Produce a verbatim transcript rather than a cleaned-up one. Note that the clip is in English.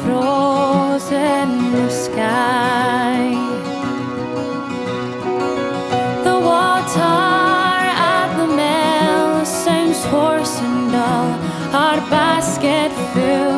frozen blue sky. The water at the mill sounds hoarse and dull, our basket full